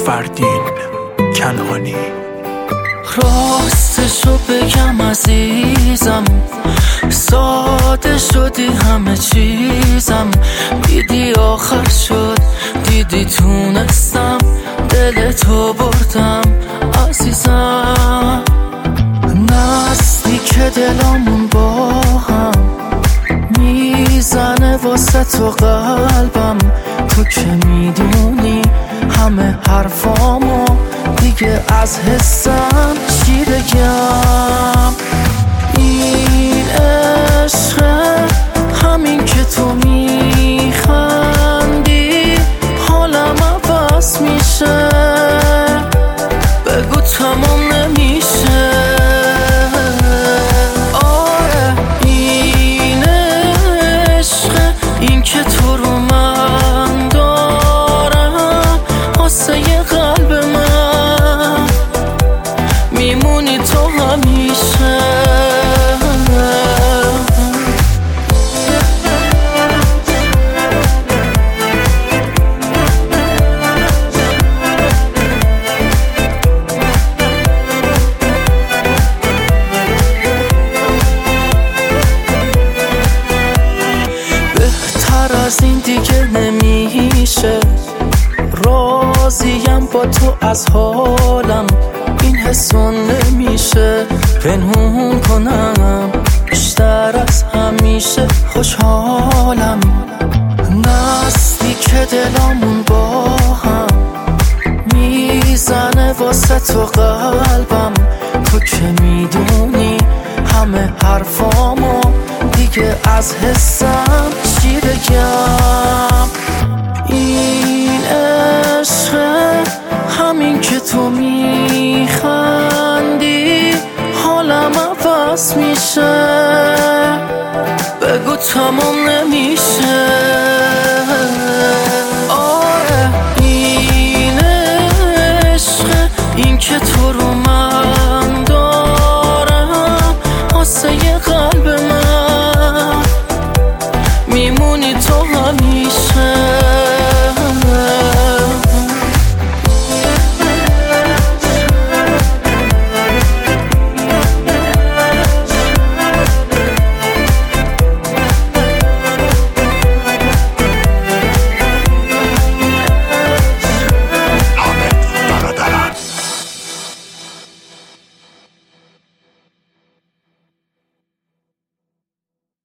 فردین کنعانی. راستشو بگم عزیزم، ساده شدی همه چیزم. دیدی آخر شد، دیدی تونستم دل تو بردم عزیزم. نزدیک دلامون با هم میزنه واسه تو قلبم. تو که میدونی همه حرفامو دیگه از حسم چی بگم. این عشقه، همین که تو میخندی حالم عوض میشه. بگو تمام نمیشه. آره این عشقه، این که تو رو من دارم واسه قلب من میمونی تو همیشه. بهتر از این دیگه نمیشه. راضیم با تو از حالم، این حسون نمیشه پنهون کنم. بیشتر از همیشه خوشحالم. نزدیک دلامون با هم میزنه واسه تو قلبم. تو که میدونی همه حرفامو دیگه از حسم چی بگم. این عشقه، همین که تو میخندی حالم عوض میشه. بگو تمام نمیشه.